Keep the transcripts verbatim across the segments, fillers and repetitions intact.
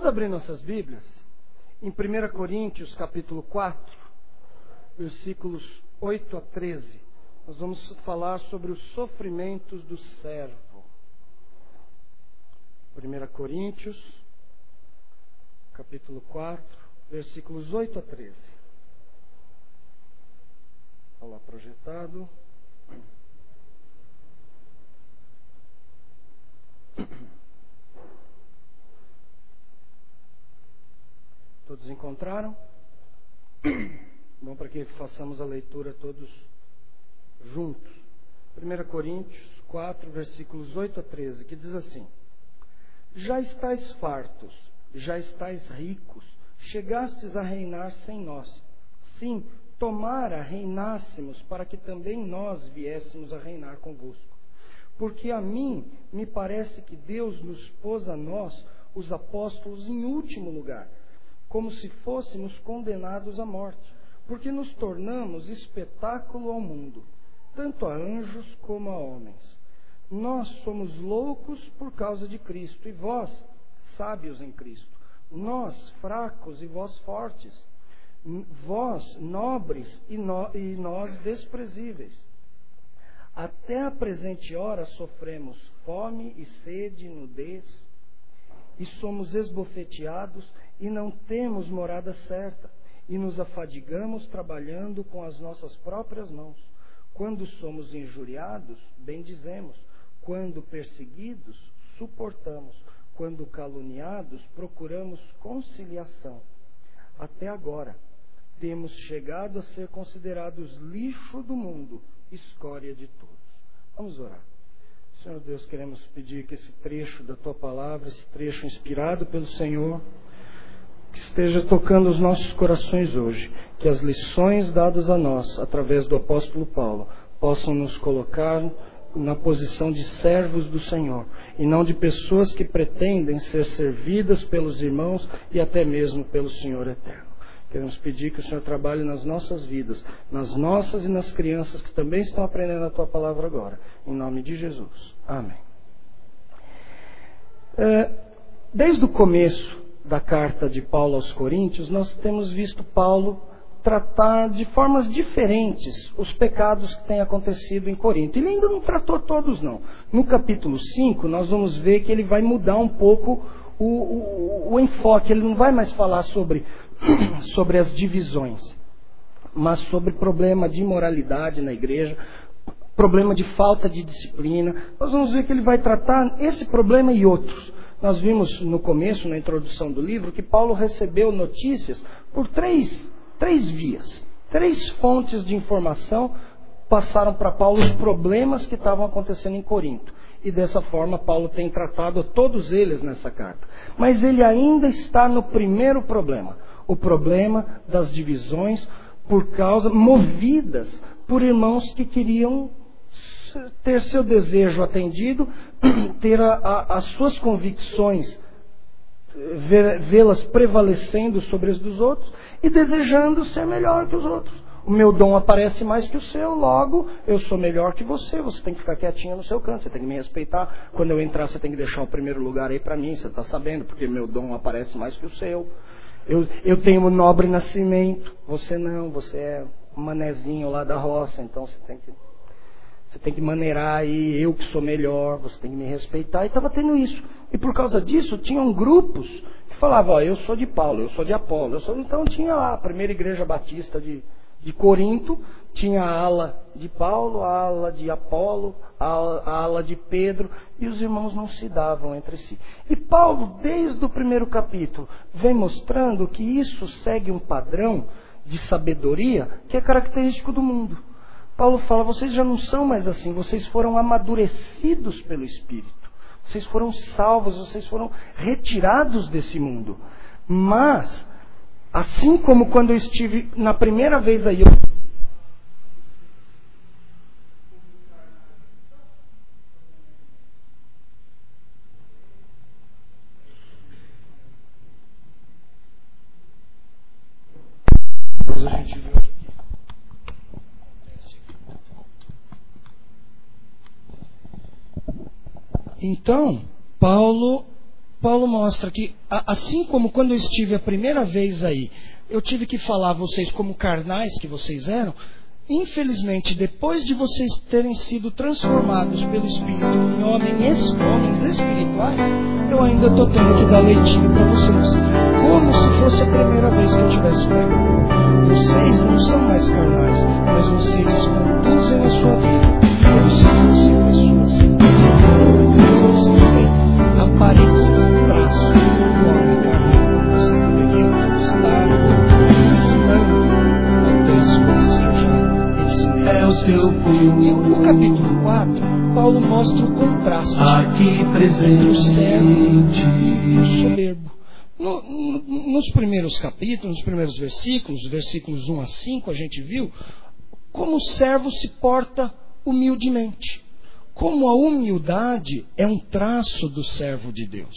abrir nossas Bíblias em primeira Coríntios, capítulo quatro, versículos oito a treze. Nós vamos falar sobre os sofrimentos do servo. primeira Coríntios, capítulo quatro, versículos oito a treze. Está lá projetado. Todos encontraram? Bom, para que façamos a leitura todos juntos. primeira Coríntios quatro, versículos oito a treze, que diz assim: Já estáis fartos, já estáis ricos, chegastes a reinar sem nós. Sim, tomara reinássemos, para que também nós viéssemos a reinar convosco. Porque a mim me parece que Deus nos pôs a nós, os apóstolos, em último lugar, como se fôssemos condenados à morte, porque nos tornamos espetáculo ao mundo, tanto a anjos como a homens. Nós somos loucos por causa de Cristo, e vós, sábios em Cristo. Nós, fracos, e vós fortes. Vós, nobres, e, no, e nós, desprezíveis. Até a presente hora sofremos fome e sede, nudez, e somos esbofeteados, e não temos morada certa, e nos afadigamos trabalhando com as nossas próprias mãos. Quando somos injuriados, bendizemos. Quando perseguidos, suportamos. Quando caluniados, procuramos conciliação. Até agora, temos chegado a ser considerados lixo do mundo, escória de todos. Vamos orar. Senhor Deus, queremos pedir que esse trecho da Tua Palavra, esse trecho inspirado pelo Senhor, que esteja tocando os nossos corações hoje, que as lições dadas a nós, através do apóstolo Paulo, possam nos colocar na posição de servos do Senhor, e não de pessoas que pretendem ser servidas pelos irmãos e até mesmo pelo Senhor eterno. Queremos pedir que o Senhor trabalhe nas nossas vidas, nas nossas e nas crianças que também estão aprendendo a Tua Palavra agora, em nome de Jesus. Amém. É, desde o começo da carta de Paulo aos Coríntios, nós temos visto Paulo tratar de formas diferentes os pecados que têm acontecido em Corinto. Ele ainda não tratou todos, não. No capítulo cinco, nós vamos ver que ele vai mudar um pouco o, o, o enfoque. Ele não vai mais falar sobre, sobre as divisões, mas sobre problema de imoralidade na igreja, problema de falta de disciplina. Nós vamos ver que ele vai tratar esse problema e outros. Nós vimos no começo, na introdução do livro, que Paulo recebeu notícias por três, três vias. Três fontes de informação passaram para Paulo os problemas que estavam acontecendo em Corinto. E dessa forma Paulo tem tratado todos eles nessa carta. Mas ele ainda está no primeiro problema. O problema das divisões por causa, movidas por irmãos que queriam ter seu desejo atendido, ter a, a, as suas convicções, vê-las prevalecendo sobre as dos outros e desejando ser melhor que os outros. O meu dom aparece mais que o seu, logo eu sou melhor que você, você tem que ficar quietinho no seu canto, você tem que me respeitar. Quando eu entrar, você tem que deixar o primeiro lugar aí para mim, você está sabendo, porque meu dom aparece mais que o seu. Eu, eu tenho um nobre nascimento, você não, você é um manezinho lá da roça, então você tem que... Você tem que maneirar aí, eu que sou melhor, você tem que me respeitar. E estava tendo isso. E por causa disso, tinham grupos que falavam, ó, eu sou de Paulo, eu sou de Apolo. Eu sou... Então tinha lá a primeira igreja batista de, de Corinto, tinha a ala de Paulo, a ala de Apolo, a ala, a ala de Pedro, e os irmãos não se davam entre si. E Paulo, desde o primeiro capítulo, vem mostrando que isso segue um padrão de sabedoria que é característico do mundo. Paulo fala, vocês já não são mais assim, vocês foram amadurecidos pelo Espírito, vocês foram salvos, vocês foram retirados desse mundo. Mas, assim como quando eu estive na primeira vez aí, eu... Depois a gente vê o que Então, Paulo, Paulo mostra que, assim como quando eu estive a primeira vez aí, eu tive que falar a vocês como carnais que vocês eram, infelizmente, depois de vocês terem sido transformados pelo Espírito em homens, homens espirituais, eu ainda estou tendo que dar leitinho para vocês, como se fosse a primeira vez que eu estivesse pregando. Vocês não são mais carnais, mas vocês conduzem a sua vida como se fossem pessoas. Vocês têm aparências, traços do homem carnal. Vocês deveriam estar ensinando até as coisas que eu já ensinei. É o teu povo. E no capítulo quatro, Paulo mostra o contraste aqui presente entre o servo e o soberbo. No, no, nos primeiros capítulos, nos primeiros versículos, versículos um a cinco, a gente viu como o servo se porta humildemente. Como a humildade é um traço do servo de Deus.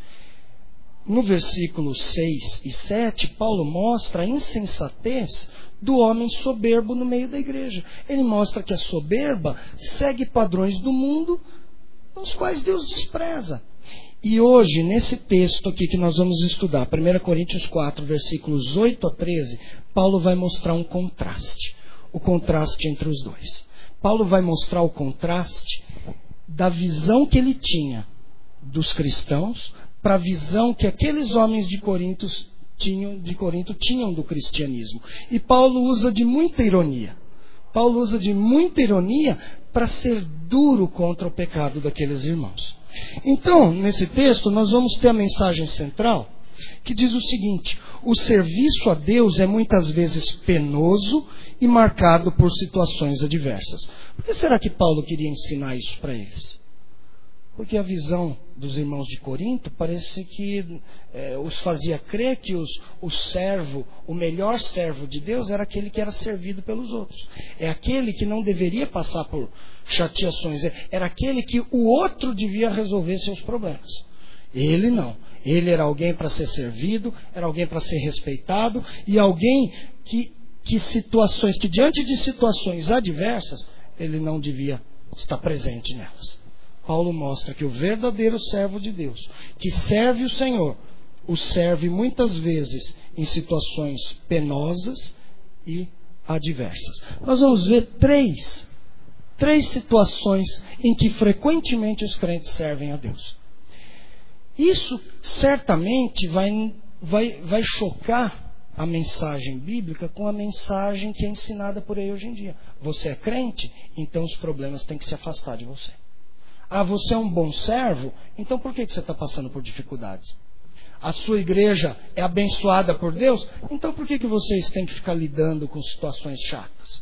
No versículos seis e sete, Paulo mostra a insensatez do homem soberbo no meio da igreja. Ele mostra que a soberba segue padrões do mundo, os quais Deus despreza. E hoje, nesse texto aqui que nós vamos estudar, primeira Coríntios quatro, versículos oito a treze, Paulo vai mostrar um contraste. O contraste entre os dois. Paulo vai mostrar o contraste da visão que ele tinha dos cristãos para a visão que aqueles homens de Corinto tinham, de Corinto tinham do cristianismo. E Paulo usa de muita ironia. Paulo usa de muita ironia para ser duro contra o pecado daqueles irmãos. Então, nesse texto, nós vamos ter a mensagem central que diz o seguinte: o serviço a Deus é muitas vezes penoso e marcado por situações adversas. Por que será que Paulo queria ensinar isso para eles? Porque a visão dos irmãos de Corinto parece que é, os fazia crer que os, o servo, o melhor servo de Deus era aquele que era servido pelos outros. É aquele que não deveria passar por chateações. Era aquele que o outro devia resolver seus problemas. Ele não. Ele era alguém para ser servido, era alguém para ser respeitado e alguém que, que situações, que diante de situações adversas, ele não devia estar presente nelas. Paulo mostra que o verdadeiro servo de Deus, que serve o Senhor, o serve muitas vezes em situações penosas e adversas. Nós vamos ver três, três situações em que frequentemente os crentes servem a Deus. Isso certamente vai, vai, vai chocar a mensagem bíblica com a mensagem que é ensinada por aí hoje em dia. Você é crente, então os problemas têm que se afastar de você. Ah, você é um bom servo, então por que você está passando por dificuldades? A sua igreja é abençoada por Deus, então por que vocês têm que ficar lidando com situações chatas?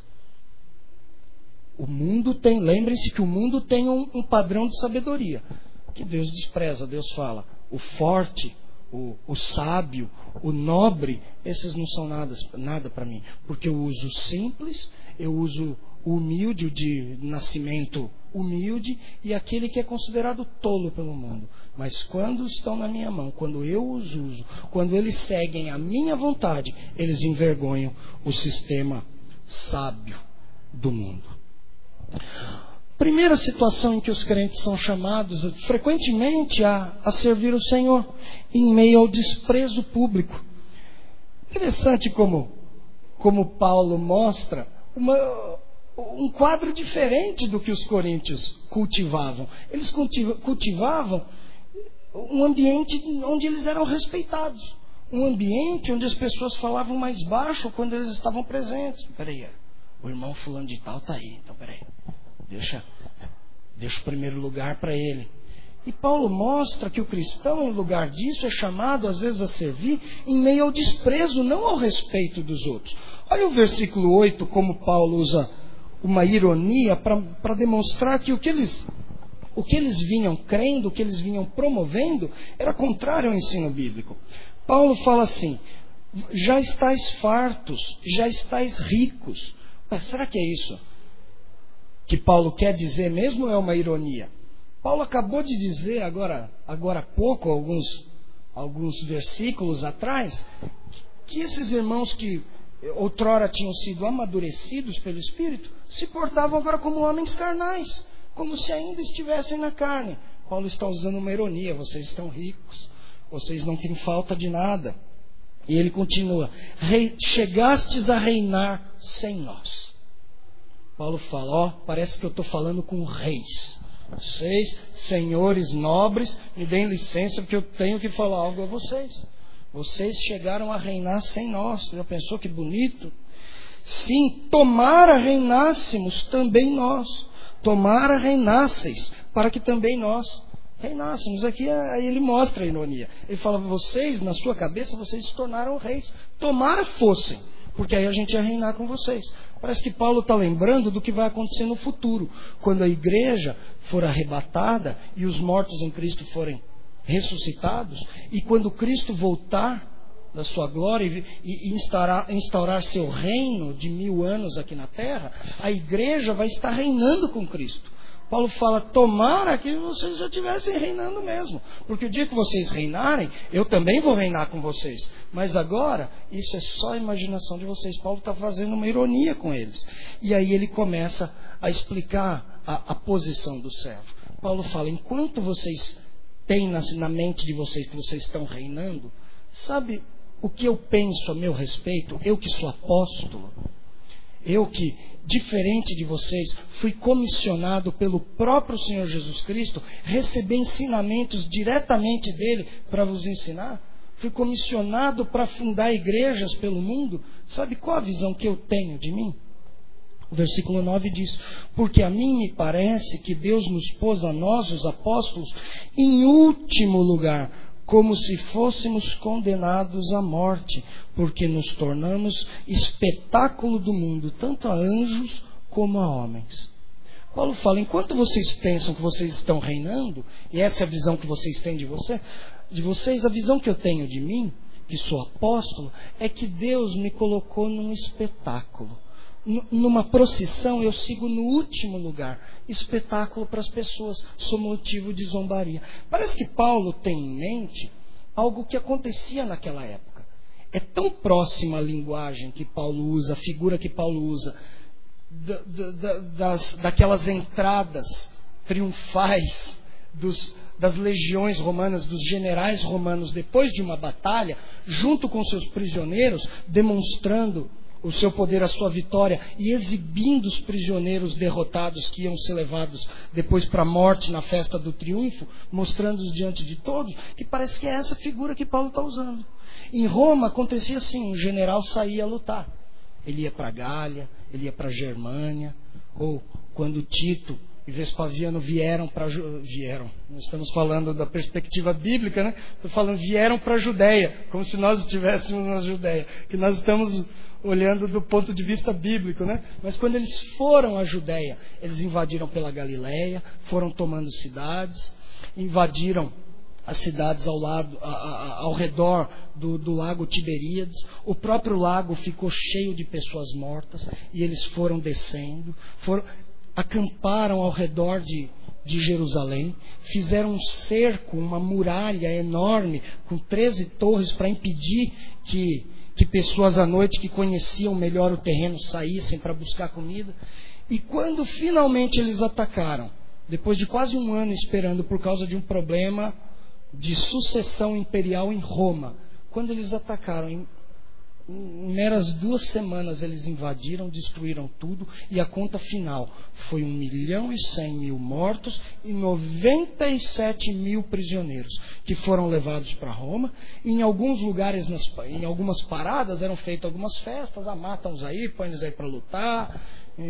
O mundo tem, lembrem-se que o mundo tem um, um padrão de sabedoria, que Deus despreza. Deus fala, o forte, o, o sábio, o nobre, esses não são nada, nada para mim, porque eu uso o simples, eu uso o humilde, o de nascimento humilde, e aquele que é considerado tolo pelo mundo. Mas quando estão na minha mão, quando eu os uso, quando eles seguem a minha vontade, eles envergonham o sistema sábio do mundo. Primeira situação em que os crentes são chamados frequentemente a, a servir o Senhor, em meio ao desprezo público. Interessante como, como Paulo mostra uma, um quadro diferente do que os coríntios cultivavam. Eles cultiva, cultivavam um ambiente onde eles eram respeitados. Um ambiente onde as pessoas falavam mais baixo quando eles estavam presentes. Peraí, o irmão fulano de tal está aí, então peraí. Deixa, deixa o primeiro lugar para ele. E Paulo mostra que o cristão, em lugar disso, é chamado às vezes a servir em meio ao desprezo, não ao respeito dos outros. Olha o versículo oito, como Paulo usa uma ironia para demonstrar que o que, eles, o que eles vinham crendo, o que eles vinham promovendo, era contrário ao ensino bíblico. Paulo fala assim: já estáis fartos, já estáis ricos. Mas será que é isso que Paulo quer dizer mesmo, ou é uma ironia? Paulo acabou de dizer agora, agora há pouco, alguns, alguns versículos atrás, que esses irmãos que outrora tinham sido amadurecidos pelo Espírito, se portavam agora como homens carnais, como se ainda estivessem na carne. Paulo está usando uma ironia: vocês estão ricos, vocês não têm falta de nada. E ele continua: Rei, chegastes a reinar sem nós. Paulo fala, ó, parece que eu estou falando com reis. Vocês, senhores nobres, me deem licença porque eu tenho que falar algo a vocês. Vocês chegaram a reinar sem nós. Já pensou que bonito? Sim, tomara reinássemos também nós. Tomara reinasseis, para que também nós reinássemos. Aqui aí ele mostra a ironia. Ele fala, vocês, na sua cabeça, vocês se tornaram reis. Tomara fossem, porque aí a gente ia reinar com vocês. Parece que Paulo está lembrando do que vai acontecer no futuro, quando a igreja for arrebatada e os mortos em Cristo forem ressuscitados, e quando Cristo voltar da sua glória e, e instaurar, instaurar seu reino de mil anos aqui na terra, a igreja vai estar reinando com Cristo. Paulo fala, tomara que vocês já estivessem reinando mesmo, porque o dia que vocês reinarem, eu também vou reinar com vocês. Mas agora, isso é só a imaginação de vocês. Paulo está fazendo uma ironia com eles. E aí ele começa a explicar a, a posição do servo. Paulo fala, enquanto vocês têm na, na mente de vocês que vocês estão reinando, sabe o que eu penso a meu respeito? Eu que sou apóstolo, eu que, diferente de vocês, fui comissionado pelo próprio Senhor Jesus Cristo, receber ensinamentos diretamente dele para vos ensinar. Fui comissionado para fundar igrejas pelo mundo. Sabe qual a visão que eu tenho de mim? O versículo nove diz, porque a mim me parece que Deus nos pôs a nós, os apóstolos, em último lugar, como se fôssemos condenados à morte, porque nos tornamos espetáculo do mundo, tanto a anjos como a homens. Paulo fala, enquanto vocês pensam que vocês estão reinando, e essa é a visão que vocês têm de, você, de vocês, a visão que eu tenho de mim, que sou apóstolo, é que Deus me colocou num espetáculo. N- numa procissão eu sigo no último lugar, espetáculo para as pessoas, sou motivo de zombaria. Parece que Paulo tem em mente algo que acontecia naquela época. É tão próxima a linguagem que Paulo usa, a figura que Paulo usa, da, da, das, daquelas entradas triunfais dos, das legiões romanas, dos generais romanos, depois de uma batalha, junto com seus prisioneiros, demonstrando o seu poder, a sua vitória, e exibindo os prisioneiros derrotados que iam ser levados depois para a morte na festa do triunfo, mostrando-os diante de todos, que parece que é essa figura que Paulo está usando. Em Roma acontecia assim, um general saía a lutar. Ele ia para a Gália, ele ia para a Germânia, ou quando Tito e Vespasiano vieram para vieram, nós estamos falando da perspectiva bíblica, né? Estou falando, vieram para a Judéia, como se nós estivéssemos na Judéia, que nós estamos olhando do ponto de vista bíblico, né? Mas quando eles foram à Judéia, eles invadiram pela Galileia, foram tomando cidades, invadiram as cidades ao, lado, a, a, ao redor do, do lago Tiberíades. O próprio lago ficou cheio de pessoas mortas, e eles foram descendo, foram, acamparam ao redor de, de Jerusalém, fizeram um cerco, uma muralha enorme, com treze torres para impedir que que pessoas à noite que conheciam melhor o terreno saíssem para buscar comida. E quando finalmente eles atacaram, depois de quase um ano esperando por causa de um problema de sucessão imperial em Roma, quando eles atacaram, em, em meras duas semanas eles invadiram, destruíram tudo, e a conta final foi um milhão e cem mil mortos e noventa e sete mil prisioneiros que foram levados para Roma. E em alguns lugares, nas, em algumas paradas eram feitas algumas festas, ah, matam-os aí, põem-os aí para lutar,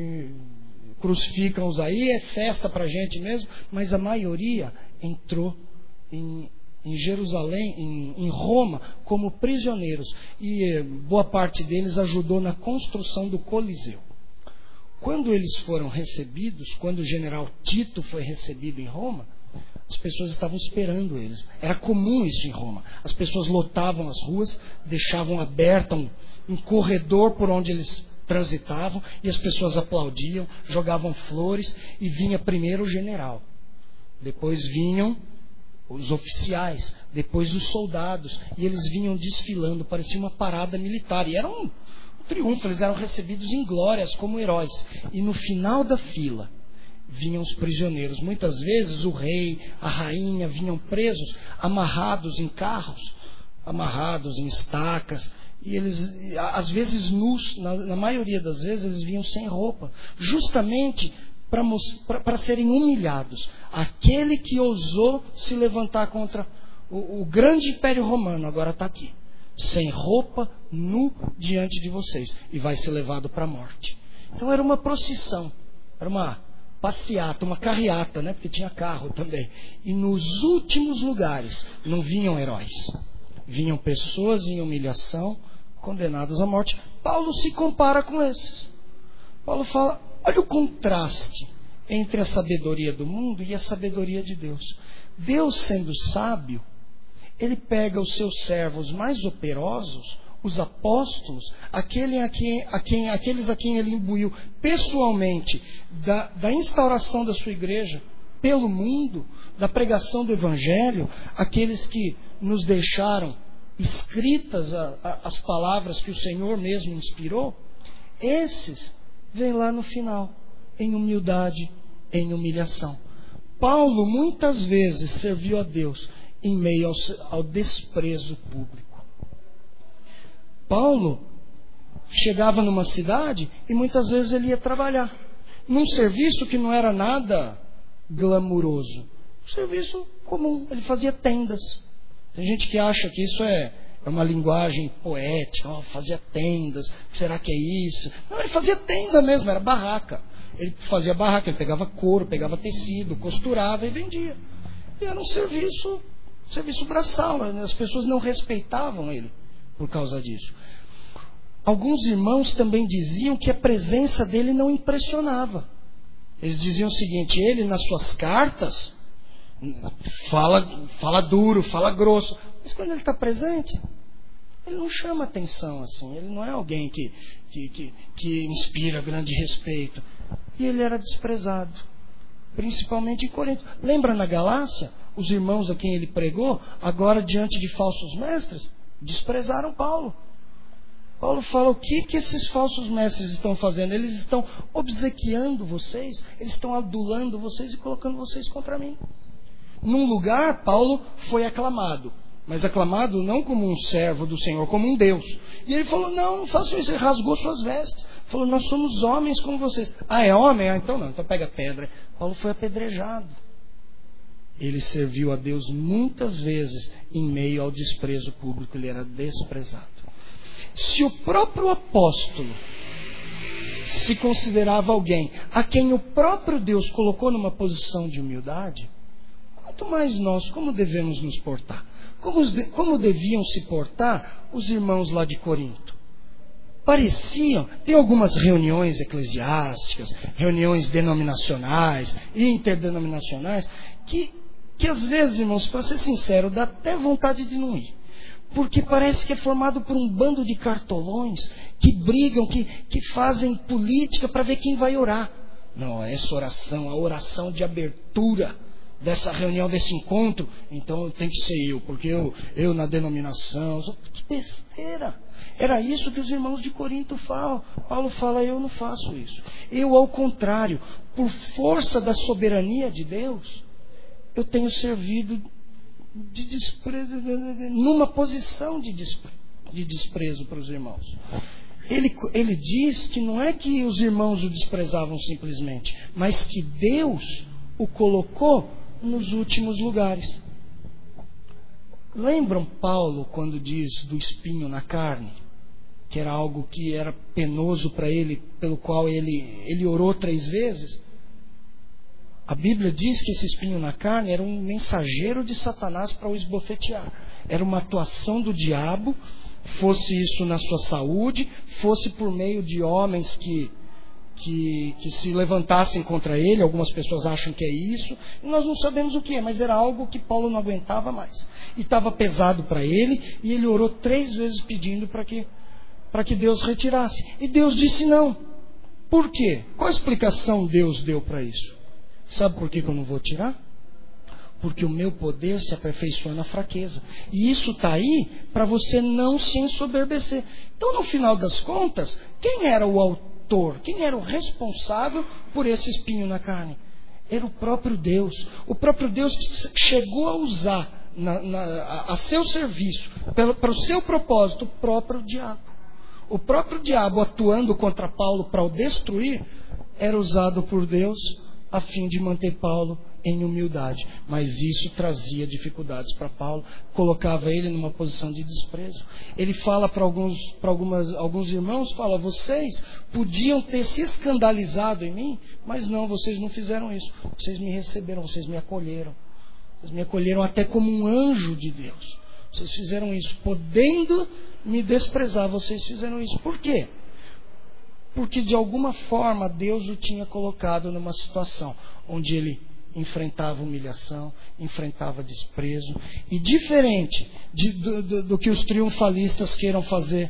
crucificam-os aí, é festa para a gente mesmo, mas a maioria entrou em em Jerusalém, em, em Roma, como prisioneiros, e boa parte deles ajudou na construção do Coliseu. Quando eles foram recebidos, quando o general Tito foi recebido em Roma, as pessoas estavam esperando eles. Era comum isso em Roma. As pessoas lotavam as ruas, deixavam aberto um, um corredor por onde eles transitavam, e as pessoas aplaudiam, jogavam flores, e vinha primeiro o general. Depois vinham os oficiais, depois os soldados, e eles vinham desfilando, parecia uma parada militar, e era um, um triunfo, eles eram recebidos em glórias como heróis. E no final da fila vinham os prisioneiros. Muitas vezes o rei, a rainha vinham presos, amarrados em carros, amarrados em estacas, e eles, às vezes nus, na, na maioria das vezes eles vinham sem roupa, justamente para serem humilhados. Aquele que ousou se levantar contra o, o grande império romano, agora está aqui, sem roupa, nu diante de vocês, e vai ser levado para a morte. Então era uma procissão, era uma passeata, uma carreata, né? Porque tinha carro também. E nos últimos lugares não vinham heróis, vinham pessoas em humilhação, condenadas à morte. Paulo se compara com esses. Paulo fala, olha o contraste entre a sabedoria do mundo e a sabedoria de Deus. Deus, sendo sábio, ele pega os seus servos mais operosos, os apóstolos, aquele a quem, a quem, aqueles a quem ele imbuiu pessoalmente da, da instauração da sua igreja pelo mundo, da pregação do evangelho, aqueles que nos deixaram escritas a, a, as palavras que o Senhor mesmo inspirou, esses vêm lá no final, em humildade, em humilhação. Paulo muitas vezes serviu a Deus em meio ao, ao desprezo público. Paulo chegava numa cidade e muitas vezes ele ia trabalhar num serviço que não era nada glamuroso, um serviço comum. Ele fazia tendas. Tem gente que acha que isso é, é uma linguagem poética, oh, fazia tendas, será que é isso? Não, ele fazia tenda mesmo, era barraca. Ele fazia barraca, ele pegava couro, pegava tecido, costurava e vendia. E era um serviço, um serviço braçal, as pessoas não respeitavam ele por causa disso. Alguns irmãos também diziam que a presença dele não impressionava. Eles diziam o seguinte, ele nas suas cartas fala, fala duro, fala grosso, mas quando ele está presente, ele não chama atenção assim, ele não é alguém que, que, que, que inspira grande respeito. E ele era desprezado, principalmente em Corinto. Lembra na Galácia, os irmãos a quem ele pregou, agora diante de falsos mestres, desprezaram Paulo. Paulo fala, o que, que esses falsos mestres estão fazendo? Eles estão obsequiando vocês, eles estão adulando vocês e colocando vocês contra mim. Num lugar, Paulo foi aclamado, mas aclamado não como um servo do Senhor, como um Deus. E ele falou, não, não façam isso. Ele rasgou suas vestes. Falou, nós somos homens como vocês. Ah, é homem? Ah, então não, então pega pedra. Paulo foi apedrejado. Ele serviu a Deus muitas vezes em meio ao desprezo público. Ele era desprezado. Se o próprio apóstolo se considerava alguém a quem o próprio Deus colocou numa posição de humildade, quanto mais nós, como devemos nos portar? Como, como deviam se portar os irmãos lá de Corinto? Pareciam, tem algumas reuniões eclesiásticas, reuniões denominacionais, interdenominacionais, que, que às vezes, irmãos, para ser sincero, dá até vontade de não ir. Porque parece que é formado por um bando de cartolões que brigam, que, que fazem política para ver quem vai orar. Não, essa oração, a oração de abertura dessa reunião, desse encontro, então tem que ser eu, porque eu, eu na denominação, que besteira. Era isso que os irmãos de Corinto falam. Paulo fala, eu não faço isso. Eu, ao contrário, por força da soberania de Deus, eu tenho servido de desprezo, numa posição de desprezo, de desprezo para os irmãos. Ele, ele diz que não é que os irmãos o desprezavam simplesmente, mas que Deus o colocou nos últimos lugares. Lembram Paulo quando diz do espinho na carne? Que era algo que era penoso para ele, pelo qual ele, ele orou três vezes? A Bíblia diz que esse espinho na carne era um mensageiro de Satanás para o esbofetear. Era uma atuação do diabo, fosse isso na sua saúde, fosse por meio de homens que, que, que se levantassem contra ele. Algumas pessoas acham que é isso, e nós não sabemos o que é, mas era algo que Paulo não aguentava mais. E estava pesado para ele, e ele orou três vezes pedindo para que, para que Deus retirasse. E Deus disse não. Por quê? Qual a explicação Deus deu para isso? Sabe por que eu não vou tirar? Porque o meu poder se aperfeiçoa na fraqueza. E isso está aí para você não se ensoberbecer. Então, no final das contas, quem era o autor? Quem era o responsável por esse espinho na carne? Era o próprio Deus. O próprio Deus que chegou a usar na, na, a, a seu serviço, pelo, para o seu propósito, o próprio diabo. O próprio diabo atuando contra Paulo para o destruir, era usado por Deus a fim de manter Paulo em humildade. Mas isso trazia dificuldades para Paulo, colocava ele numa posição de desprezo. Ele fala para alguns, para algumas, alguns irmãos, fala, vocês podiam ter se escandalizado em mim, mas não, vocês não fizeram isso. Vocês me receberam, vocês me acolheram. Vocês me acolheram até como um anjo de Deus. Vocês fizeram isso, podendo me desprezar, vocês fizeram isso. Por quê? Porque de alguma forma Deus o tinha colocado numa situação onde ele enfrentava humilhação, enfrentava desprezo. E diferente de, do, do, do que os triunfalistas queiram fazer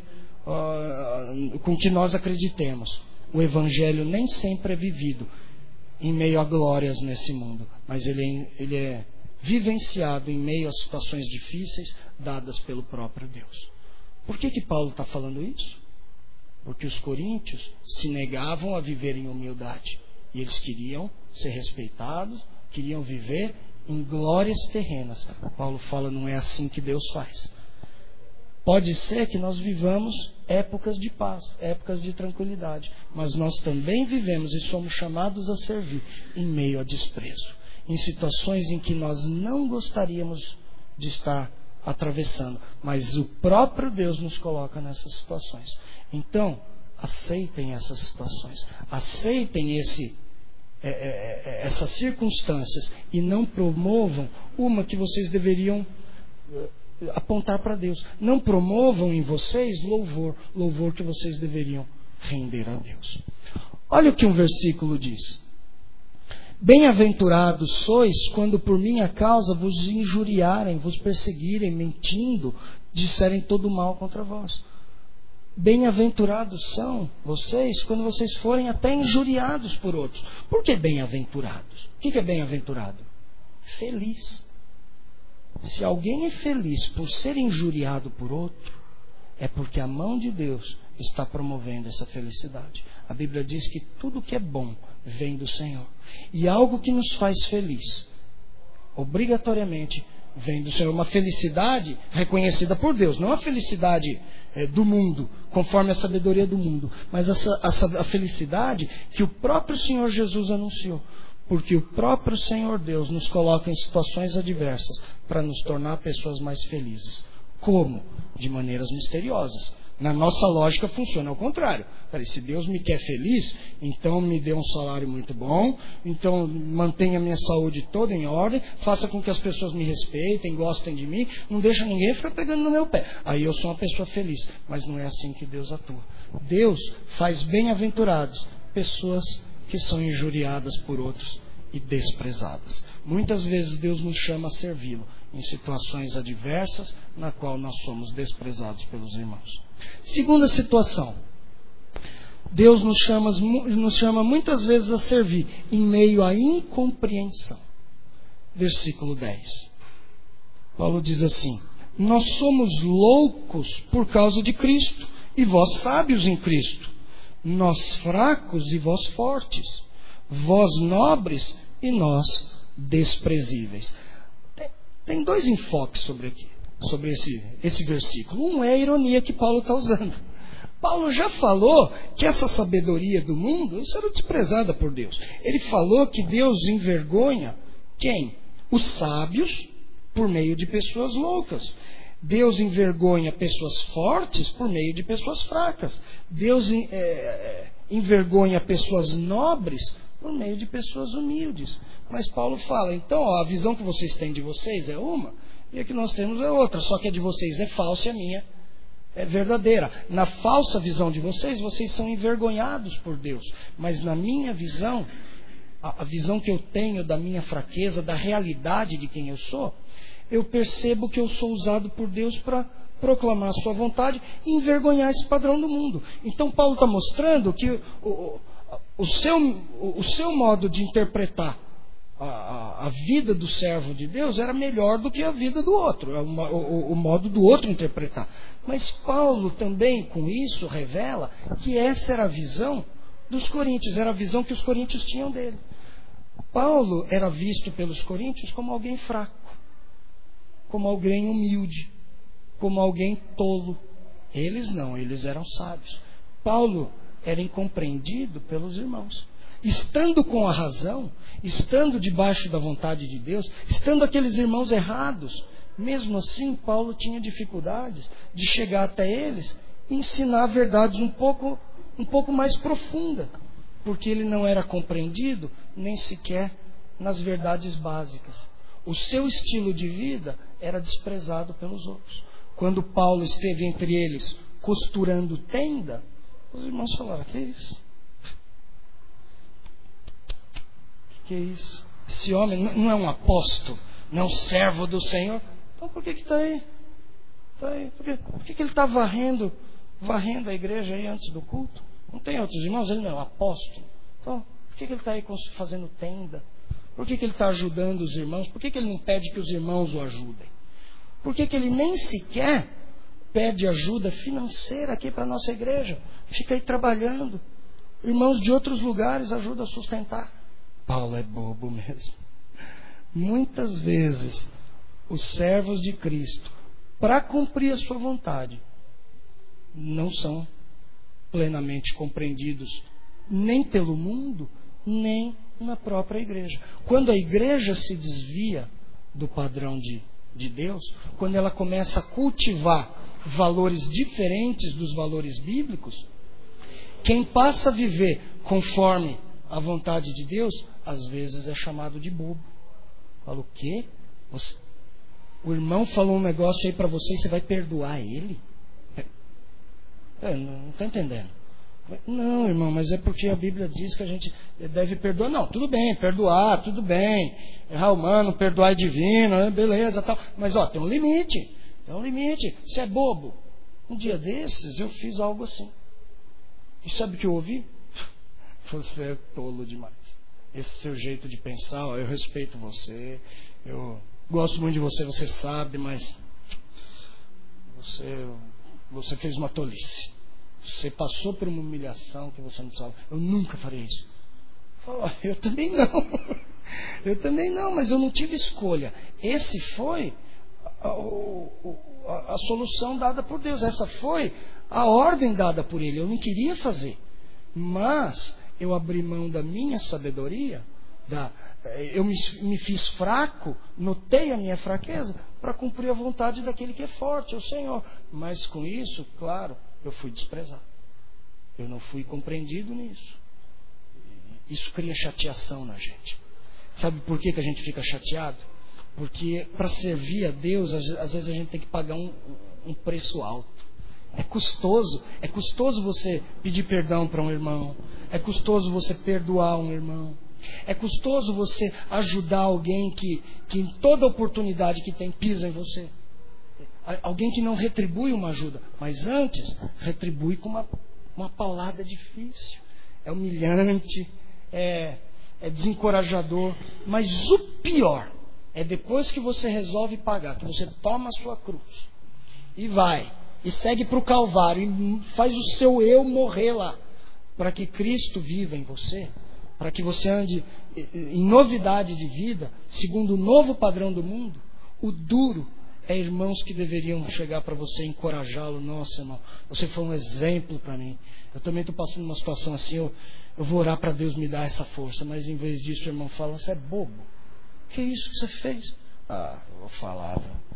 uh, com que nós acreditemos, o Evangelho nem sempre é vivido em meio a glórias nesse mundo, mas ele é, ele é vivenciado em meio a situações difíceis dadas pelo próprio Deus. Por que que Paulo está falando isso? Porque os coríntios se negavam a viver em humildade. E eles queriam ser respeitados, queriam viver em glórias terrenas. Paulo fala, não é assim que Deus faz. Pode ser que nós vivamos épocas de paz, épocas de tranquilidade, mas nós também vivemos e somos chamados a servir em meio a desprezo, em situações em que nós não gostaríamos de estar atravessando, mas o próprio Deus nos coloca nessas situações. Então, aceitem essas situações, aceitem esse, é, é, essas circunstâncias e não promovam uma que vocês deveriam apontar para Deus. Não promovam em vocês louvor, louvor que vocês deveriam render a Deus. Olha o que um versículo diz. Bem-aventurados sois quando por minha causa vos injuriarem, vos perseguirem, mentindo, disserem todo mal contra vós. Bem-aventurados são vocês quando vocês forem até injuriados por outros. Por que bem-aventurados? O que é bem-aventurado? Feliz. Se alguém é feliz por ser injuriado por outro, é porque a mão de Deus está promovendo essa felicidade. A Bíblia diz que tudo que é bom vem do Senhor. E algo que nos faz feliz, obrigatoriamente, vem do Senhor. Uma felicidade reconhecida por Deus, não a felicidade é, do mundo, conforme a sabedoria do mundo, mas essa, essa, a felicidade que o próprio Senhor Jesus anunciou. Porque o próprio Senhor Deus nos coloca em situações adversas para nos tornar pessoas mais felizes. Como? De maneiras misteriosas. Na nossa lógica funciona ao contrário. Peraí, se Deus me quer feliz, então me dê um salário muito bom, então mantenha minha saúde toda em ordem, faça com que as pessoas me respeitem, gostem de mim, não deixa ninguém ficar pegando no meu pé. Aí eu sou uma pessoa feliz. Mas não é assim que Deus atua. Deus faz bem-aventurados pessoas que são injuriadas por outros e desprezadas. Muitas vezes Deus nos chama a servi-lo em situações adversas na qual nós somos desprezados pelos irmãos. Segunda situação. Deus nos chama, nos chama muitas vezes a servir em meio à incompreensão. Versículo dez. Paulo diz assim: nós somos loucos por causa de Cristo, e vós sábios em Cristo. Nós fracos e vós fortes. Vós nobres e nós desprezíveis. Tem, tem dois enfoques sobre aqui, sobre esse, esse versículo. Um é a ironia que Paulo está usando. Paulo já falou que essa sabedoria do mundo, isso era desprezada por Deus. Ele falou que Deus envergonha quem? Os sábios por meio de pessoas loucas. Deus envergonha pessoas fortes por meio de pessoas fracas. Deus é, envergonha pessoas nobres por meio de pessoas humildes. Mas Paulo fala, então ó, a visão que vocês têm de vocês é uma, e a que nós temos é outra. Só que a de vocês é falsa e a minha é verdadeira. Na falsa visão de vocês, vocês são envergonhados por Deus. Mas na minha visão, a, a visão que eu tenho da minha fraqueza, da realidade de quem eu sou, eu percebo que eu sou usado por Deus para proclamar a sua vontade e envergonhar esse padrão do mundo. Então Paulo está mostrando que o, o, o, seu, o, o seu modo de interpretar a, a, a vida do servo de Deus era melhor do que a vida do outro, o, o, o modo do outro interpretar. Mas Paulo também com isso revela que essa era a visão dos coríntios, era a visão que os coríntios tinham dele. Paulo era visto pelos coríntios como alguém fraco, como alguém humilde, como alguém tolo. Eles não, eles eram sábios. Paulo era incompreendido pelos irmãos. Estando com a razão, estando debaixo da vontade de Deus, estando aqueles irmãos errados, mesmo assim Paulo tinha dificuldades de chegar até eles e ensinar verdades um pouco, um pouco mais profundas, porque ele não era compreendido nem sequer nas verdades básicas. O seu estilo de vida era desprezado pelos outros. Quando Paulo esteve entre eles costurando tenda, os irmãos falaram: que é isso? Que é isso? Esse homem não é um apóstolo, não é um servo do Senhor. Então por que está aí? Tá aí? Por que, por que, que ele está varrendo, varrendo a igreja aí antes do culto? Não tem outros irmãos? Ele não é um apóstolo. Então por que, que ele está aí fazendo tenda? Por que, que ele está ajudando os irmãos? Por que, que ele não pede que os irmãos o ajudem? Por que, que ele nem sequer pede ajuda financeira aqui para a nossa igreja? Fica aí trabalhando. Irmãos de outros lugares ajudam a sustentar. Paulo é bobo mesmo. Muitas vezes os servos de Cristo, para cumprir a sua vontade, não são plenamente compreendidos nem pelo mundo, nem na própria igreja. Quando a igreja se desvia do padrão de, de Deus, quando ela começa a cultivar valores diferentes dos valores bíblicos, quem passa a viver conforme a vontade de Deus, às vezes é chamado de bobo. Fala: o quê? Você, o irmão falou um negócio aí para você e você vai perdoar ele? É, não está entendendo. Não, irmão, mas é porque a Bíblia diz que a gente deve perdoar. Não, tudo bem, perdoar, tudo bem. Errar humano, perdoar é divino, né? Beleza, tal. Mas ó, tem um limite. Tem um limite. Você é bobo. Um dia desses eu fiz algo assim. E sabe o que eu ouvi? Você é tolo demais. Esse seu jeito de pensar, ó, eu respeito você, eu gosto muito de você, você sabe, mas você, você fez uma tolice. Você passou por uma humilhação que você não precisava. Eu nunca farei isso. Falo: eu também não. Eu também não, mas eu não tive escolha. Esse foi a, a, a solução dada por Deus. Essa foi a ordem dada por Ele. Eu não queria fazer. Mas eu abri mão da minha sabedoria, da, eu me, me fiz fraco, notei a minha fraqueza, para cumprir a vontade daquele que é forte, o Senhor. Mas com isso, claro, eu fui desprezado. Eu não fui compreendido nisso. Isso cria chateação na gente. Sabe por que, que a gente fica chateado? Porque para servir a Deus, às, às vezes a gente tem que pagar um, um preço alto. É custoso. É custoso você pedir perdão para um irmão. É custoso você perdoar um irmão. É custoso você ajudar alguém que, que em toda oportunidade que tem pisa em você. Alguém que não retribui uma ajuda, mas antes retribui com uma, uma paulada difícil. É humilhante, é, é desencorajador. Mas o pior é depois que você resolve pagar, que você toma a sua cruz e vai, e segue para o Calvário, e faz o seu eu morrer lá, para que Cristo viva em você, para que você ande em novidade de vida, segundo o novo padrão do mundo. O duro é irmãos que deveriam chegar para você e encorajá-lo. Nossa, irmão, você foi um exemplo para mim. Eu também estou passando uma situação assim, eu, eu vou orar para Deus me dar essa força. Mas em vez disso, o irmão fala: você é bobo. Que é isso que você fez? Ah, eu vou falar.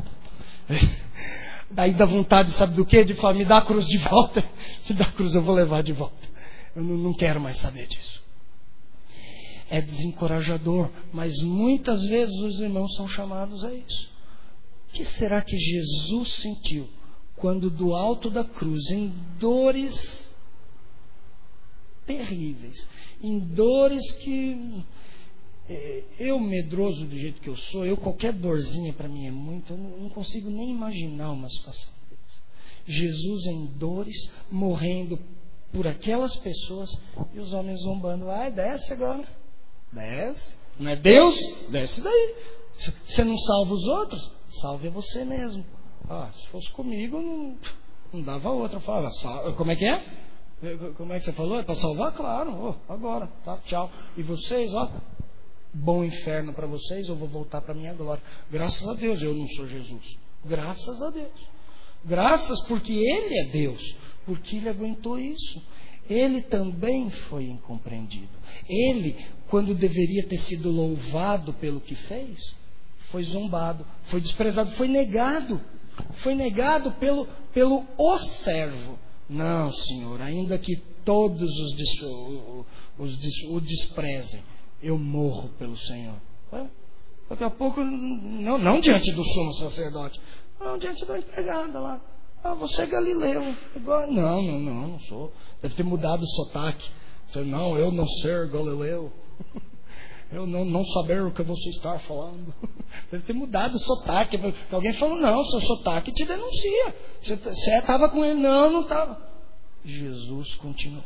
Daí dá vontade, sabe do quê? De falar: me dá a cruz de volta. Me dá a cruz, eu vou levar de volta. Eu não, não quero mais saber disso. É desencorajador, mas muitas vezes os irmãos são chamados a isso. O que será que Jesus sentiu quando do alto da cruz, em dores terríveis, em dores que eu, medroso do jeito que eu sou, eu qualquer dorzinha para mim é muito, eu não consigo nem imaginar uma situação dessa. Jesus em dores, morrendo por aquelas pessoas, e os homens zombando: ai, desce agora, desce, não é Deus? Desce daí. Você não salva os outros? Salve você mesmo. Ah, se fosse comigo, não, não dava outra. Eu falava: sal, como é que é? Como é que você falou? É para salvar? Claro. Oh, agora, tá, tchau. E vocês, ó, bom inferno para vocês, eu vou voltar para a minha glória. Graças a Deus eu não sou Jesus. Graças a Deus. Graças porque Ele é Deus. Porque Ele aguentou isso. Ele também foi incompreendido. Ele, quando deveria ter sido louvado pelo que fez, foi zombado, foi desprezado, foi negado. Foi negado pelo, pelo o servo. Não, Senhor, ainda que todos os, os, os o desprezem, eu morro pelo Senhor. Daqui a pouco, não, não diante do sumo sacerdote, não, diante da empregada lá. Ah, você é galileu. Igual, não, não, não, não sou. Deve ter mudado o sotaque. Você, não, eu não ser galileu. Eu não, não saber o que você está falando. Deve ter mudado o sotaque. Alguém falou, não, seu sotaque te denuncia. Você estava com ele. Não, não estava. Jesus continuou.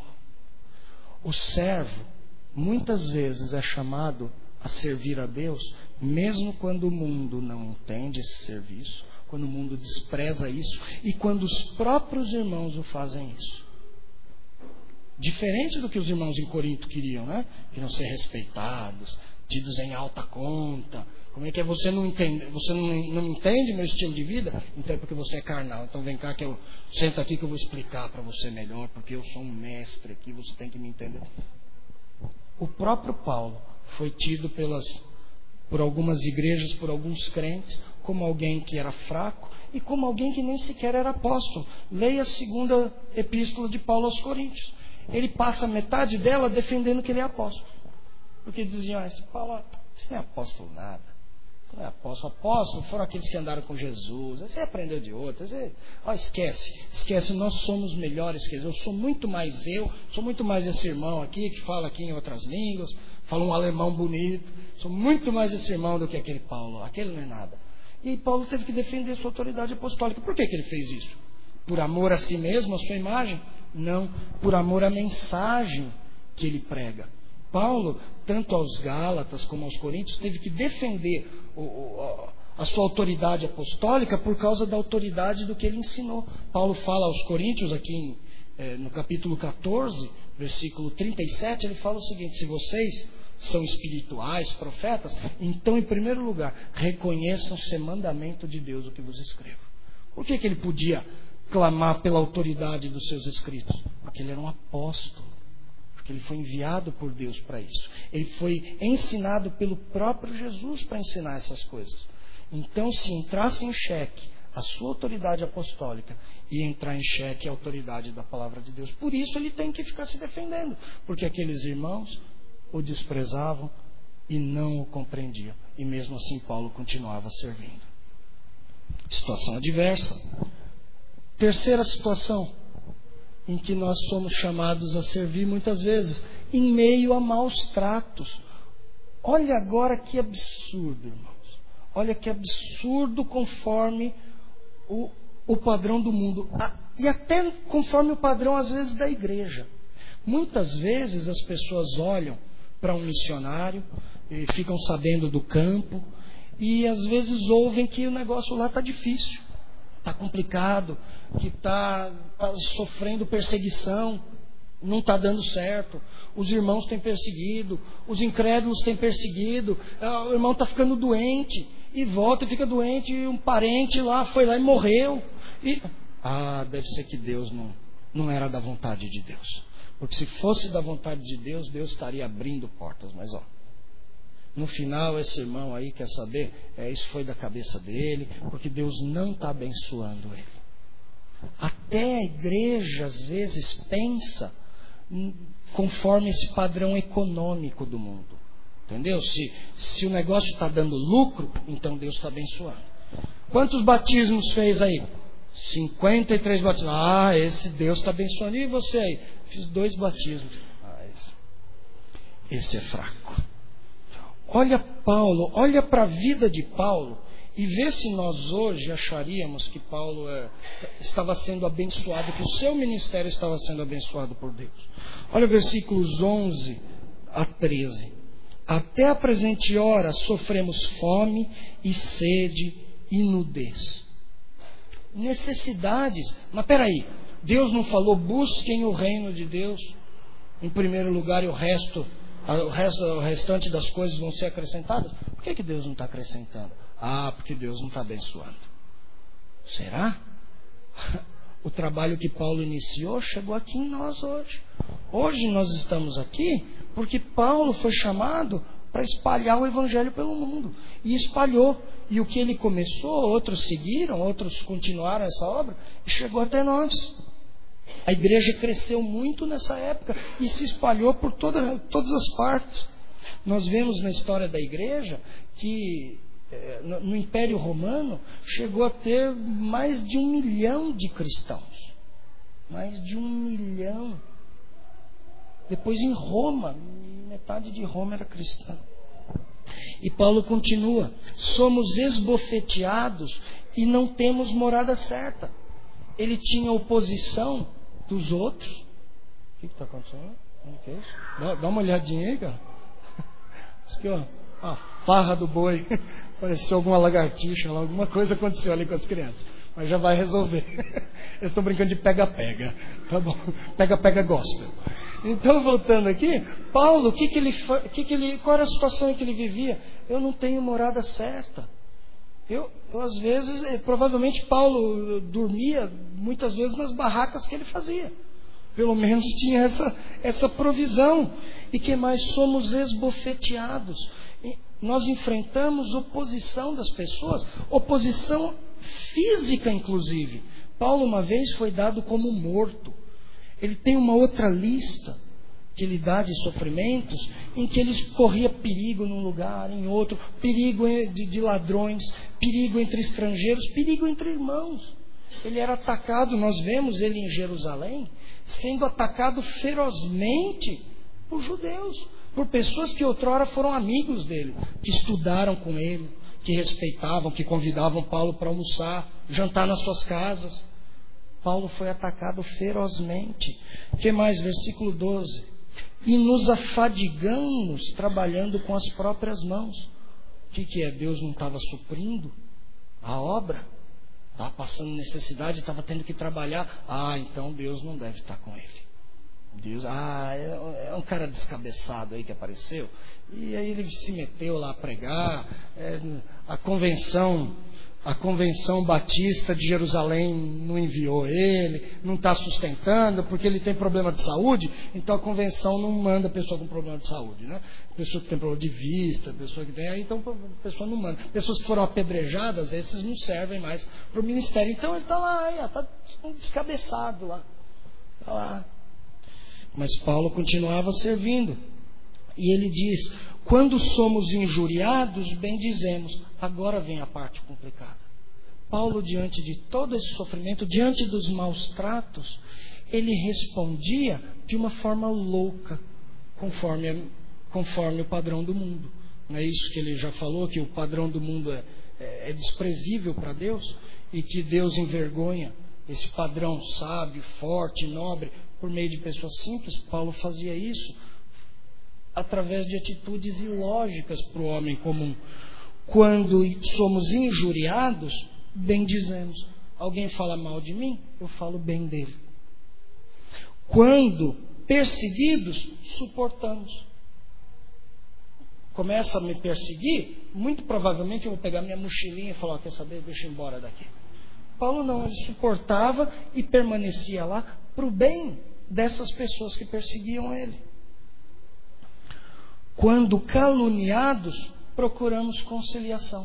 O servo, muitas vezes, é chamado a servir a Deus, mesmo quando o mundo não entende esse serviço, quando o mundo despreza isso e quando os próprios irmãos o fazem isso. Diferente do que os irmãos em Corinto queriam, né? Queriam ser respeitados, tidos em alta conta. Como é que é? Você não entende, você não, não entende meu estilo de vida? Então é porque você é carnal. Então vem cá que eu senta aqui que eu vou explicar para você melhor, porque eu sou um mestre aqui, você tem que me entender. O próprio Paulo foi tido pelas, por algumas igrejas, por alguns crentes, como alguém que era fraco e como alguém que nem sequer era apóstolo. Leia a segunda epístola de Paulo aos Coríntios. Ele passa metade dela defendendo que ele é apóstolo. Porque diziam, ah, esse Paulo, você não é apóstolo nada. Você não é apóstolo. Apóstolo foram aqueles que andaram com Jesus. Você aprendeu de outros. Você... Oh, esquece, esquece, nós somos melhores que eles. Eu sou muito mais eu, sou muito mais esse irmão aqui, que fala aqui em outras línguas, fala um alemão bonito. Sou muito mais esse irmão do que aquele Paulo. Aquele não é nada. E Paulo teve que defender sua autoridade apostólica. Por que que ele fez isso? Por amor a si mesmo, a sua imagem? Não, por amor à mensagem que ele prega. Paulo, tanto aos Gálatas como aos Coríntios, teve que defender o, o, a sua autoridade apostólica por causa da autoridade do que ele ensinou. Paulo fala aos Coríntios, aqui em, eh, no capítulo catorze, versículo trinta e sete, ele fala o seguinte: se vocês são espirituais, profetas, então, em primeiro lugar, reconheçam ser mandamento de Deus o que vos escrevo. Por que que ele podia clamar pela autoridade dos seus escritos? Porque ele era um apóstolo, porque ele foi enviado por Deus para isso. Ele foi ensinado pelo próprio Jesus para ensinar essas coisas. Então, se entrasse em xeque a sua autoridade apostólica, ia entrar em xeque a autoridade da palavra de Deus. Por isso ele tem que ficar se defendendo, porque aqueles irmãos o desprezavam e não o compreendiam. E mesmo assim Paulo continuava servindo. Situação adversa. Terceira situação em que nós somos chamados a servir muitas vezes, em meio a maus tratos. Olha agora que absurdo, irmãos. Olha que absurdo conforme o, o padrão do mundo. E até conforme o padrão, às vezes, da igreja. Muitas vezes as pessoas olham para um missionário e ficam sabendo do campo e às vezes ouvem que o negócio lá está difícil, está complicado, que está tá sofrendo perseguição, não está dando certo, os irmãos têm perseguido, os incrédulos têm perseguido, o irmão está ficando doente e volta e fica doente, e um parente lá foi lá e morreu. E... Ah, deve ser que Deus não, não era da vontade de Deus. Porque se fosse da vontade de Deus, Deus estaria abrindo portas. Mas ó, no final esse irmão aí quer saber, é, isso foi da cabeça dele, porque Deus não está abençoando ele. Até a igreja às vezes pensa conforme esse padrão econômico do mundo. Entendeu? Se, se o negócio está dando lucro, então Deus está abençoando. Quantos batismos fez aí? cinquenta e três batismos. Ah, esse Deus está abençoando. E você aí? Fiz dois batismos. Ah, esse, esse é fraco. Olha Paulo, olha para a vida de Paulo e vê se nós hoje acharíamos que Paulo é, estava sendo abençoado, que o seu ministério estava sendo abençoado por Deus. Olha versículos onze a treze. Até a presente hora sofremos fome e sede e nudez. Necessidades. Mas peraí, Deus não falou busquem o reino de Deus em primeiro lugar e o resto o, resto, o restante das coisas vão ser acrescentadas. Por que, que Deus não está acrescentando? Ah, porque Deus não está abençoando. Será? O trabalho que Paulo iniciou chegou aqui em nós hoje. Hoje nós estamos aqui porque Paulo foi chamado para espalhar o evangelho pelo mundo. E espalhou. E o que ele começou, outros seguiram, outros continuaram essa obra e chegou até nós. A igreja cresceu muito nessa época e se espalhou por toda, todas as partes. Nós vemos na história da igreja que eh, no, no Império Romano chegou a ter mais de um milhão de cristãos. Mais de um milhão. Depois em Roma, metade de Roma era cristã. E Paulo continua: somos esbofeteados e não temos morada certa. Ele tinha oposição dos outros. O que está acontecendo? O que é isso? Dá, dá uma olhadinha aí, cara. Isso aqui, ó, a farra do boi. Pareceu alguma lagartixa lá, alguma coisa aconteceu ali com as crianças. Mas já vai resolver. Eles estão brincando de pega-pega. Tá bom? Pega-pega gospel. Então, voltando aqui, Paulo, o que que ele, que que ele, qual era a situação em que ele vivia? Eu não tenho morada certa. Eu, eu às vezes, provavelmente Paulo dormia muitas vezes nas barracas que ele fazia. Pelo menos tinha essa, essa provisão. E que mais? Somos esbofeteados. E nós enfrentamos oposição das pessoas, oposição física inclusive. Paulo uma vez foi dado como morto. Ele tem uma outra lista que ele dá de sofrimentos, em que ele corria perigo num lugar, em outro, perigo de, de ladrões, perigo entre estrangeiros, perigo entre irmãos. Ele era atacado, nós vemos ele em Jerusalém, sendo atacado ferozmente por judeus, por pessoas que outrora foram amigos dele, que estudaram com ele, que respeitavam, que convidavam Paulo para almoçar, jantar nas suas casas. Paulo foi atacado ferozmente. O que mais? Versículo doze. E nos afadigamos trabalhando com as próprias mãos. O que, que é? Deus não estava suprindo a obra? Estava passando necessidade, estava tendo que trabalhar. Ah, então Deus não deve estar com ele. Deus, ah, é um cara descabeçado aí que apareceu. E aí ele se meteu lá a pregar. É, a convenção... A Convenção Batista de Jerusalém não enviou ele, não está sustentando, porque ele tem problema de saúde, então a convenção não manda pessoa com problema de saúde, né? Pessoa que tem problema de vista, pessoa que tem, aí então a pessoa não manda. Pessoas que foram apedrejadas, esses não servem mais para o ministério. Então ele está lá, está descabeçado lá. Está lá. Mas Paulo continuava servindo. E ele diz: quando somos injuriados, bem dizemos. Agora vem a parte complicada. Paulo, diante de todo esse sofrimento, diante dos maus tratos, ele respondia de uma forma louca, conforme, conforme o padrão do mundo. Não é isso que ele já falou, que o padrão do mundo é, é, é desprezível para Deus, e que Deus envergonha esse padrão sábio, forte, nobre, por meio de pessoas simples. Paulo fazia isso através de atitudes ilógicas para o homem comum. Quando somos injuriados, bem dizemos. Alguém fala mal de mim, eu falo bem dele. Quando perseguidos, suportamos. Começa a me perseguir, muito provavelmente eu vou pegar minha mochilinha e falar: quer saber, deixa eu ir embora daqui. Paulo não, ele suportava e permanecia lá para o bem dessas pessoas que perseguiam ele. Quando caluniados, procuramos conciliação.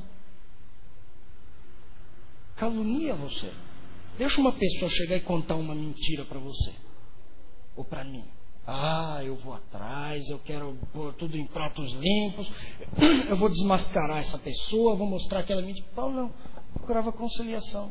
Calunia você. Deixa uma pessoa chegar e contar uma mentira para você. Ou para mim. Ah, eu vou atrás, eu quero pôr tudo em pratos limpos. Eu vou desmascarar essa pessoa, vou mostrar que ela é mentira. Paulo não. Procurava conciliação.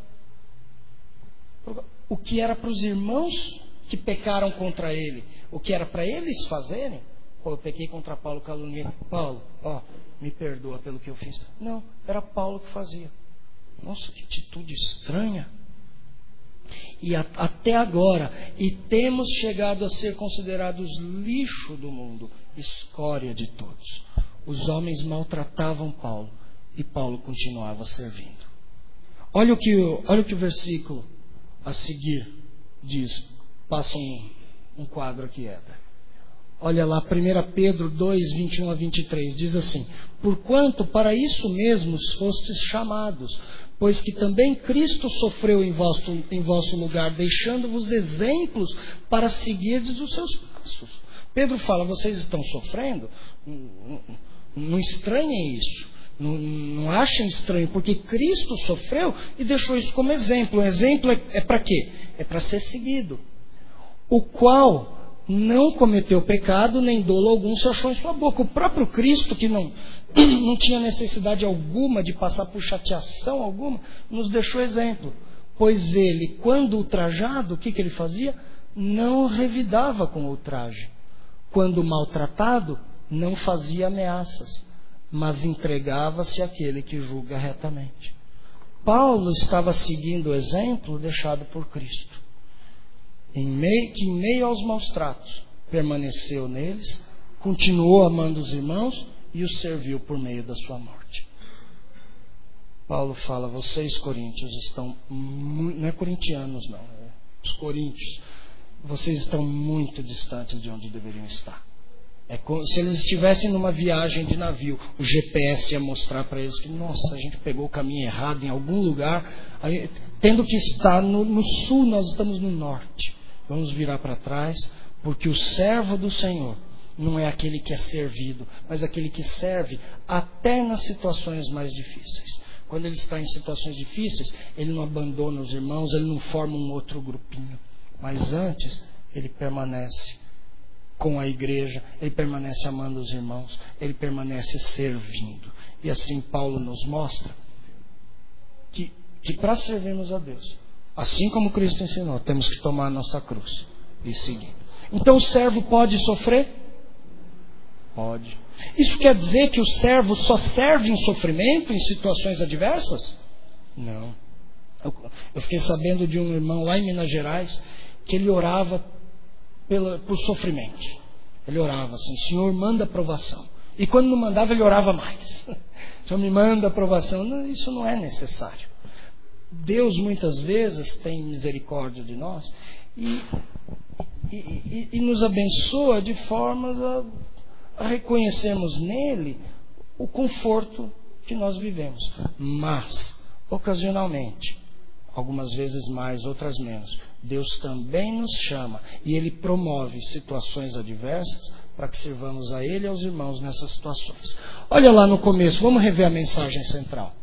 O que era para os irmãos que pecaram contra ele, o que era para eles fazerem. Pô, eu pequei contra Paulo, caluniei. Paulo, ó, me perdoa pelo que eu fiz. Não, era Paulo que fazia. Nossa, que atitude estranha. E a, até agora, e temos chegado a ser considerados lixo do mundo, escória de todos. Os homens maltratavam Paulo e Paulo continuava servindo. Olha o que, olha o, que o versículo a seguir diz. Passa um, um quadro aqui, Éder. Olha lá, primeira Pedro dois, vinte e um a vinte e três, diz assim: porquanto para isso mesmos fostes chamados, pois que também Cristo sofreu em vosso, em vosso lugar, deixando-vos exemplos para seguirdes os seus passos. Pedro fala, vocês estão sofrendo? Não, não estranhem isso, não, não achem estranho, porque Cristo sofreu e deixou isso como exemplo. O exemplo é, é para quê? É para ser seguido. O qual não cometeu pecado, nem dolo algum se achou em sua boca. O próprio Cristo, que não, não tinha necessidade alguma de passar por chateação alguma, nos deixou exemplo. Pois ele, quando ultrajado, o que, que ele fazia? Não revidava com ultraje. Quando maltratado, não fazia ameaças, mas entregava-se àquele que julga retamente. Paulo estava seguindo o exemplo deixado por Cristo. Em meio, que em meio aos maus tratos permaneceu neles, continuou amando os irmãos e os serviu por meio da sua morte. Paulo fala, vocês coríntios estão, muito, não é corintianos não, é os coríntios, vocês estão muito distantes de onde deveriam estar. É como se eles estivessem numa viagem de navio, o G P S ia mostrar para eles que, nossa, a gente pegou o caminho errado em algum lugar, aí, tendo que estar no, no sul, nós estamos no norte. Vamos virar para trás, porque o servo do Senhor não é aquele que é servido, mas aquele que serve até nas situações mais difíceis. Quando ele está em situações difíceis, ele não abandona os irmãos, ele não forma um outro grupinho, mas antes ele permanece com a igreja, ele permanece amando os irmãos, ele permanece servindo. E assim Paulo nos mostra que, que para servirmos a Deus, assim como Cristo ensinou, temos que tomar a nossa cruz e seguir. Então o servo pode sofrer? Pode. Isso quer dizer que o servo só serve em sofrimento, em situações adversas? Não. Eu, eu fiquei sabendo de um irmão lá em Minas Gerais que ele orava pela, por sofrimento. Ele orava assim, Senhor, manda aprovação. E quando não mandava, ele orava mais. Senhor, me manda aprovação. Não, isso não é necessário. Deus muitas vezes tem misericórdia de nós e, e, e, e nos abençoa de formas a, a reconhecermos nele o conforto que nós vivemos. Mas, ocasionalmente, algumas vezes mais, outras menos, Deus também nos chama e Ele promove situações adversas para que sirvamos a Ele e aos irmãos nessas situações. Olha lá no começo, vamos rever a mensagem central.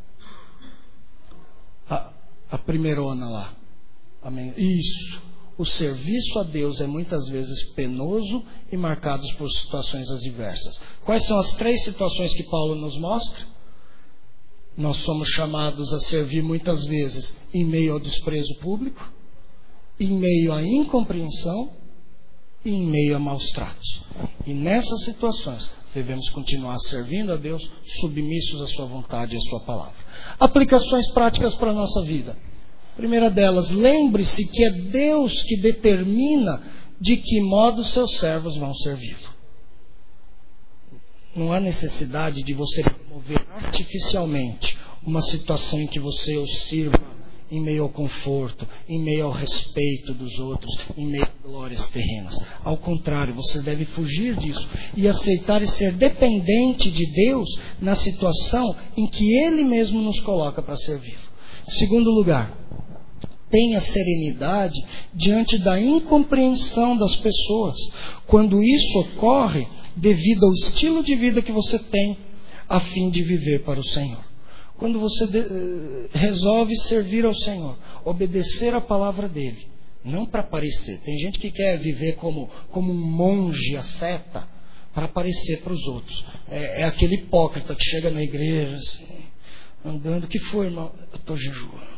A, a primeirona lá. Amém. Isso. O serviço a Deus é muitas vezes penoso e marcado por situações adversas. Quais são as três situações que Paulo nos mostra? Nós somos chamados a servir muitas vezes em meio ao desprezo público, em meio à incompreensão e em meio a maus tratos. E nessas situações devemos continuar servindo a Deus, submissos à sua vontade e à sua palavra. Aplicações práticas para a nossa vida. Primeira delas, lembre-se que é Deus que determina de que modo seus servos vão servi-lo. Não há necessidade de você promover artificialmente uma situação em que você os sirva em meio ao conforto, em meio ao respeito dos outros, em meio a glórias terrenas. Ao contrário, você deve fugir disso e aceitar e ser dependente de Deus na situação em que Ele mesmo nos coloca para servi-lo. Segundo lugar, tenha serenidade diante da incompreensão das pessoas. Quando isso ocorre, devido ao estilo de vida que você tem, a fim de viver para o Senhor. Quando você de, uh, resolve servir ao Senhor, obedecer a palavra dEle, não para aparecer. Tem gente que quer viver como, como um monge asceta para aparecer para os outros. É, é aquele hipócrita que chega na igreja assim, andando, que foi, irmão? Eu estou jejuando.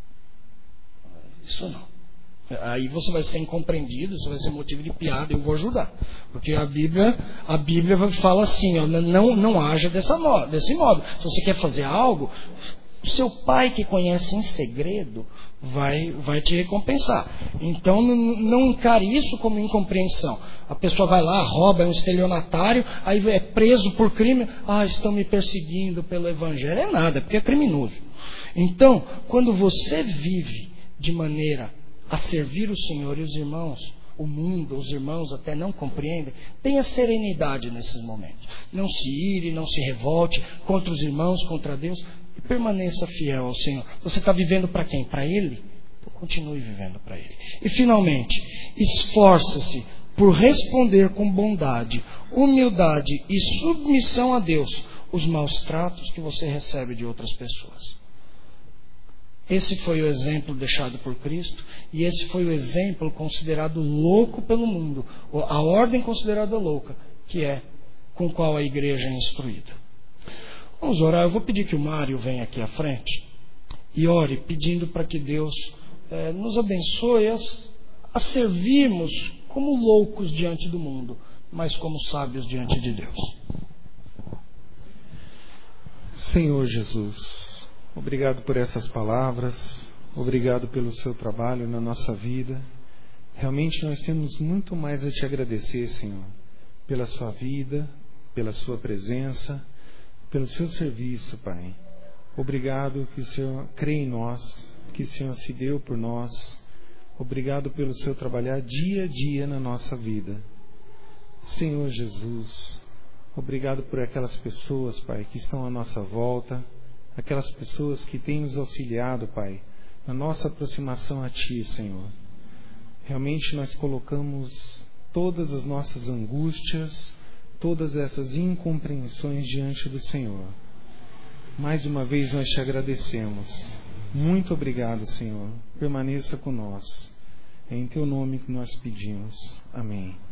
Isso não. Aí você vai ser incompreendido, isso vai ser motivo de piada, eu vou ajudar. Porque a Bíblia, a Bíblia fala assim, ó, não, não haja dessa modo, desse modo. Se você quer fazer algo, o seu pai que conhece em segredo vai, vai te recompensar. Então não, não encare isso como incompreensão. A pessoa vai lá, rouba, é um estelionatário, aí é preso por crime. Ah, estão me perseguindo pelo Evangelho. É nada, porque é criminoso. Então, quando você vive de maneira a servir o Senhor e os irmãos, o mundo, os irmãos até não compreendem, tenha serenidade nesses momentos. Não se ire, não se revolte contra os irmãos, contra Deus, e permaneça fiel ao Senhor. Você está vivendo para quem? Para Ele? Então continue vivendo para Ele. E finalmente, esforça-se por responder com bondade, humildade e submissão a Deus os maus tratos que você recebe de outras pessoas. Esse foi o exemplo deixado por Cristo, e esse foi o exemplo considerado louco pelo mundo, a ordem considerada louca, que é com qual a igreja é instruída. Vamos orar. Eu vou pedir que o Mário venha aqui à frente e ore, pedindo para que Deus eh, nos abençoe a, a servirmos como loucos diante do mundo, mas como sábios diante de Deus. Senhor Jesus, obrigado por essas palavras, obrigado pelo seu trabalho na nossa vida. Realmente nós temos muito mais a te agradecer, Senhor, pela sua vida, pela sua presença, pelo seu serviço, Pai. Obrigado que o Senhor crê em nós, que o Senhor se deu por nós. Obrigado pelo seu trabalhar dia a dia na nossa vida. Senhor Jesus, obrigado por aquelas pessoas, Pai, que estão à nossa volta, aquelas pessoas que têm nos auxiliado, Pai, na nossa aproximação a Ti, Senhor. Realmente nós colocamos todas as nossas angústias, todas essas incompreensões diante do Senhor. Mais uma vez nós te agradecemos. Muito obrigado, Senhor. Permaneça conosco. É em Teu nome que nós pedimos. Amém.